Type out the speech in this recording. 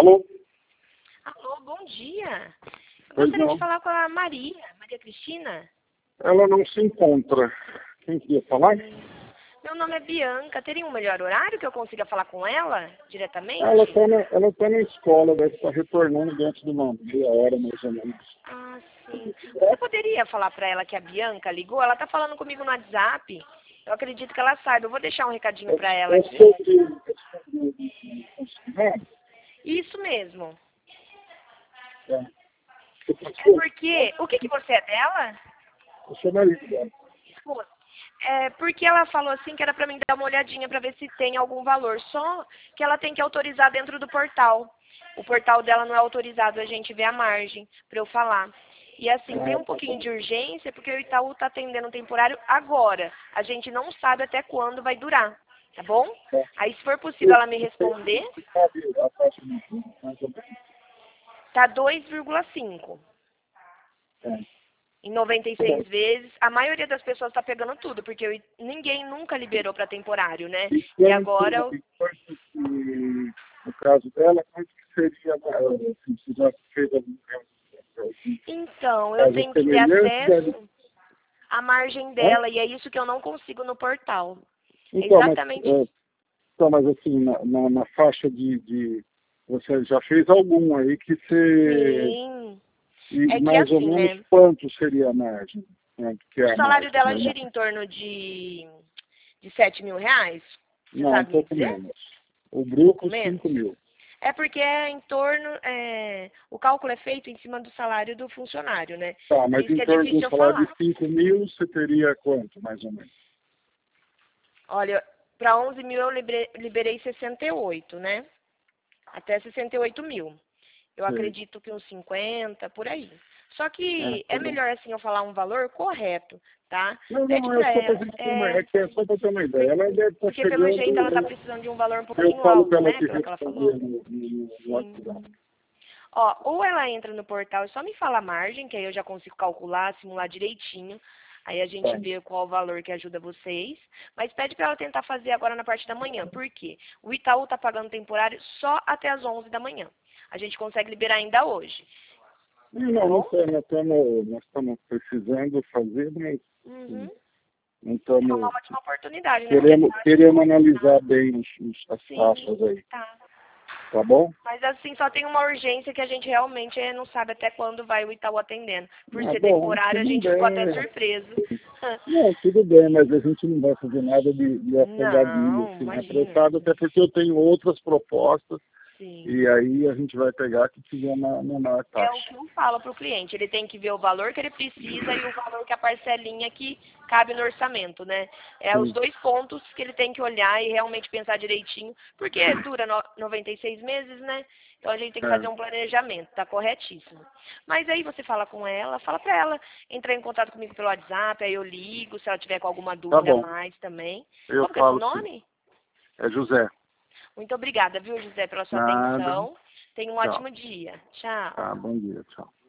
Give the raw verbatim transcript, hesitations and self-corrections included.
Alô? Alô, bom dia. Eu Pois gostaria não. de falar com a Maria, Maria Cristina. Ela não se encontra. Quem queria falar? Meu nome é Bianca. Teria um melhor horário que eu consiga falar com ela diretamente? Ela está na, ela tá na escola, deve estar retornando dentro de uma meia hora, mais ou menos. Ah, sim. Você poderia falar para ela que a Bianca ligou? Ela está falando comigo no WhatsApp. Eu acredito que ela saiba. Eu vou deixar um recadinho para ela É aqui. sobre... É, Isso mesmo. é. Você É passou? porque... O que, que você é dela? Eu sou marido dela. Esposa. É porque ela falou assim que era para mim dar uma olhadinha para ver se tem algum valor. Só que ela tem que autorizar dentro do portal. O portal dela não é autorizado, a gente vê a margem para eu falar. E assim, tem Ah, um tá pouquinho bom. de urgência, porque o Itaú está atendendo temporário agora. A gente não sabe até quando vai durar, tá bom? Tá. Aí, se for possível ela me responder, Você sabe a taxa de juros, mais ou menos? tá dois vírgula cinco. É. Em noventa e Tá bom. seis vezes, a maioria das pessoas está pegando tudo, porque o- ninguém nunca liberou para temporário, né? E E quanto, agora, o- e quanto que, no caso dela, quanto que seria, eh, se você já fez algum caso, então, eu caso tenho que ter semelhante, deve... acesso à margem Hã? dela, e é isso que eu não consigo no portal. É Então, mas, exatamente é, isso. então, mas assim, na, na, na faixa de, de... Você já fez algum aí que você... Sim. E É que mais ou assim, menos né? quanto seria a margem? Quanto que O é a salário margem dela normal? gira em torno de, de sete mil reais. Você Não, um sabe me pouco dizer? menos. O Um pouco bruto, menos? cinco mil. É porque é em torno, é, o cálculo é feito em cima do salário do funcionário, né? Tá, Por mas isso em que é torno de um difícil eu salário falar. de cinco mil, você teria quanto, mais ou menos? Olha, para onze mil eu libre- liberei sessenta e oito, né? Até sessenta e oito mil. Eu Sei. acredito que uns cinquenta, por aí. Só Ah, que tá é bom. melhor assim eu falar um valor correto, tá? Não, Pede não, é para só pra ela. gente ter uma, É, é que é só pra ter uma ideia. Ela deve estar porque pelo chegando, jeito ela tá eu, precisando de um valor um eu pouquinho falo pra alto, ela né? te Pelo que ela falou. responder no, no, no WhatsApp. Sim. Ó, ou ela entra no portal e só me fala a margem, que aí eu já consigo calcular, simular direitinho. Aí a gente Tá. vê qual o valor que ajuda vocês. Mas pede para ela tentar fazer agora na parte da manhã. Por quê? O Itaú tá pagando temporário só até as onze da manhã. A gente consegue liberar ainda hoje. Não, Tá não, bom? nós estamos, nós estamos, nós estamos precisando fazer, mas Uhum. sim, não É uma estamos, ótima oportunidade, né? Porque queremos, queremos analisar bem os, os, as sim, taxas aí, tá. tá bom? Mas assim, só tem uma urgência que a gente realmente eh, não sabe até quando vai o Itaú atendendo. Por Ah, ser bom, se temporário, a não gente ficou até der, surpreso. não, tudo bem, mas a gente não vai fazer nada de, de afogadilho, Não, assim, imagina. apressado, até porque eu tenho outras propostas, Sim. e aí a gente vai pegar que tiver uma menor É o taxa. que eu falo para o cliente. Ele tem que ver o valor que ele precisa e o valor que a parcelinha que cabe no orçamento, né? É os Sim, dois pontos que ele tem que olhar e realmente pensar direitinho, porque dura no- noventa e seis meses, né? Então a gente tem que é, fazer um planejamento, tá corretíssimo. Mas aí você fala com ela, fala para ela entrar em contato comigo pelo WhatsApp, aí eu ligo, se ela tiver com alguma tá dúvida a bom, mais também. eu Como que é seu falo sim. nome? É José. Muito obrigada, viu, José, pela sua Nada, atenção. Tenha um tchau. ótimo dia. Tchau. Tá, bom dia, tchau.